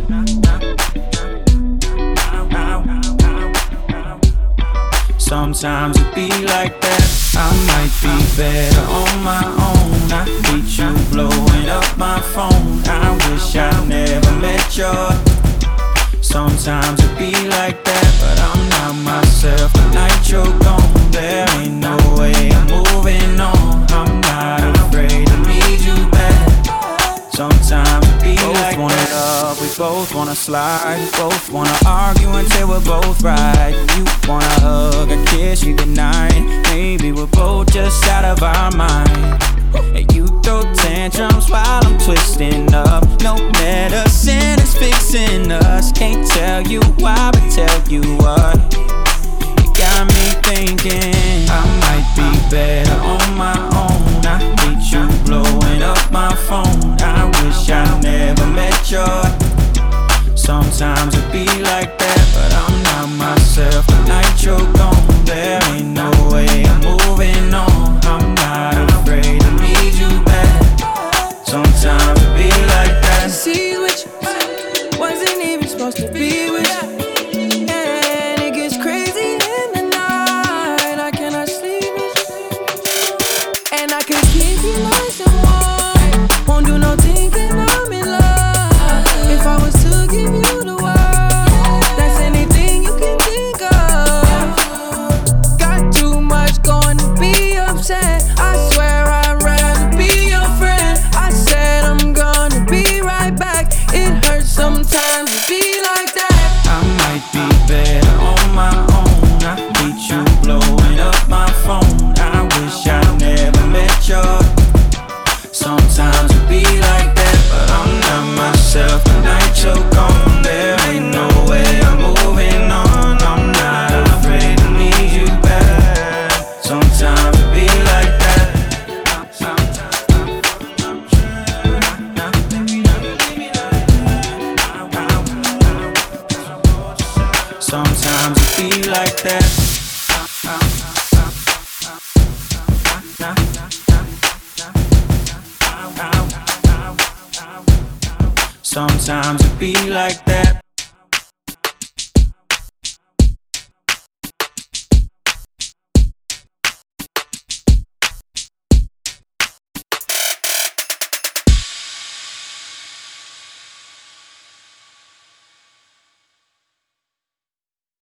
Sometimes it be like that. I might be better on my own. I hate you blowing up my phone. I wish I never met you. Sometimes it be like that, but I'm not myself. The night you're gone, there ain't no way I'm moving on. I'm not afraid to need you back. Sometimes it be like that. We both wanna love, we both wanna slide. We both wanna argue until we're both right. You wanna hug, a kiss you goodnight. Maybe we're both just out of our mind. And you throw tantrums while I'm twisting up. No medicine is fixing us. Can't tell you why, but tell you what. You got me thinking I might be better on my own. I hate you blowing up my phone. I wish I never met you. Sometimes it be like that, but I'm not myself. The night you're gone, there ain't no way I'm moving on. I'm not afraid to need you back. Sometimes it be like that. She sees with you, wasn't even supposed to be with you. And it gets crazy in the night. I cannot sleep with you. And I can keep you nice and warm. Won't do no thinking I'm in love. If I was to give you the world, that's anything you can think of. Got too much going to be upset. I swear I'd rather be your friend. I said I'm gonna be right back. It hurts sometimes to be like that. I might be better on my own. I hate you blowing up my phone. I wish I never met you. Sometimes it be like that, but I'm not myself. The night you're gone, there ain't no way I'm moving on. I'm not afraid to need you back. Sometimes it be like that. Sometimes it be like that. Sometimes it be like that.